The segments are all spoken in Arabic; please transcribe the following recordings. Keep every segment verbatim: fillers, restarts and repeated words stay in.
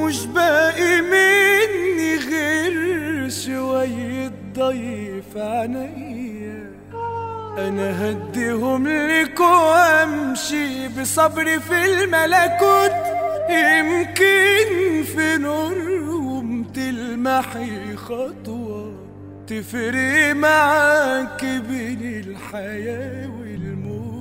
مش باقي مني غير شوية ضيف عينيا، انا هديهم لك وامشي بصبري في الملكوت، يمكن في نورهم تلمحي خطوة تفرق معاك بين الحياة والموت.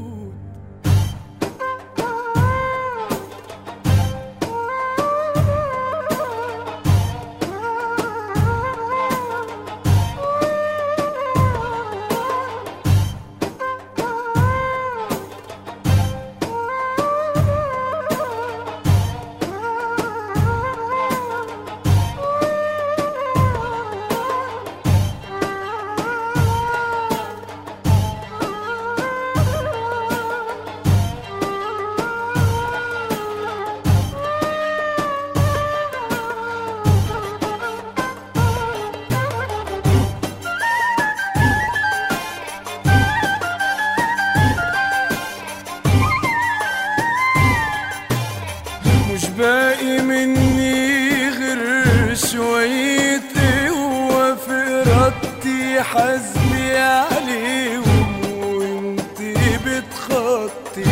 مش باقي مني غير شوية قوة في إرادتي، حزمي عليهم وانتي بتخطي.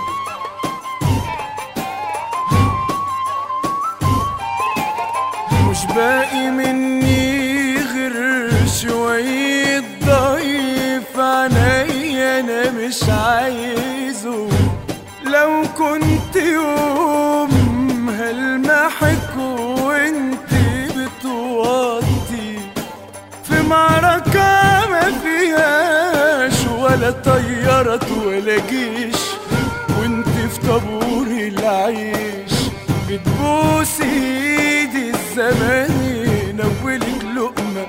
مش باقي مني غير شوية ضيف عينيا، أنا مش عايزه. لو كنت يوم هلمحك وانتي بتوطي في معركة ما فيهاش ولا طيارات ولا جيش، وانتي في طابور العيش بتبوسي ايدي الزمان ينولك لقمة،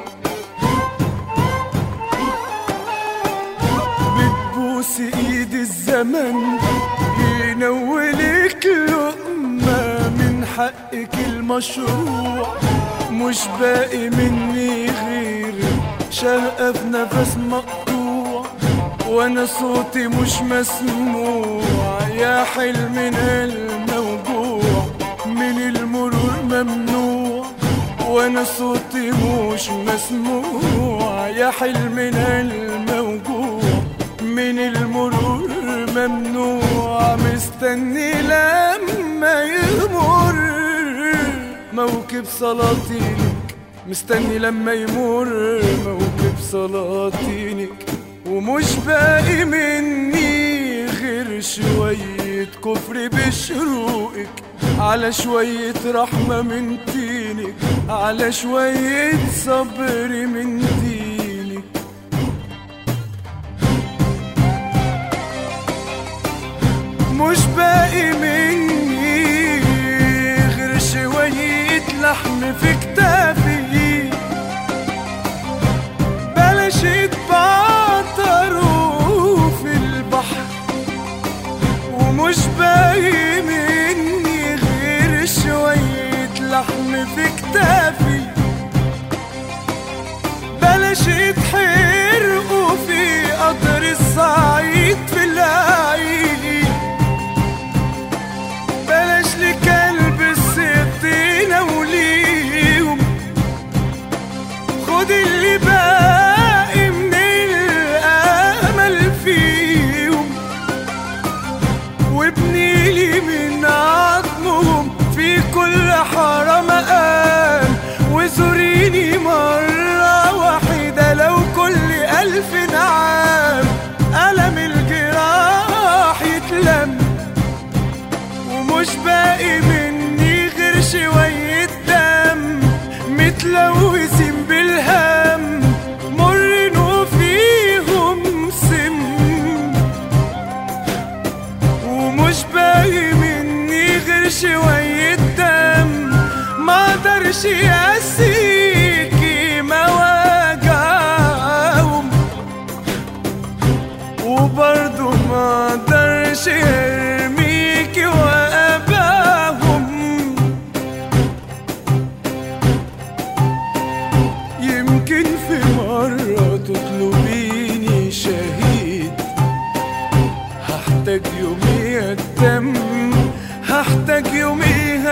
بتبوسي ايدي الزمن ينولك لقمة من حقك المشروع. مش باقي مني غير شقة في نفس مقطوع، وانا صوتي مش مسموع، يا حلمنا الموجوع من المرور ممنوع. وانا صوتي مش مسموع، يا حلمنا الموجوع من المرور ممنوع. مستني لما يمر موكب سلاطينك، مستني لما يمر موكب سلاطينك. ومش باقي مني غير شوية كفر بشروقك، على شوية رحمة من دينك، على شوية صبر من دينك. مش باقي مني غير شوية لحم في كتافي، بلاش يتبعتروا في البحر. ومش باقي مني غير شوية لحم في كتافي، بلاش يتحرقوا في قطر الصعيد في العيد، بلاش لكلب السطينة وليهم. خد اللي باقي من الأمل فيهم، وابنيلي من عظمهم في كل حارة مقام. وزوريني مرة واحدة لو كل ألف عام، ألم الجراح يتلم. ومش باقي مني غير شوية دم متلوثين بالهم، مرن وفيهم سم. ومش باقي مني غير شوية دم ما قدرش يقاسيكي مواجعهم، وبرضه ما قدرش يرميكي وأباهم. يمكن في مرة تطلبيني شهيد، هحتاج يوميها الدم، هحتاج يوميها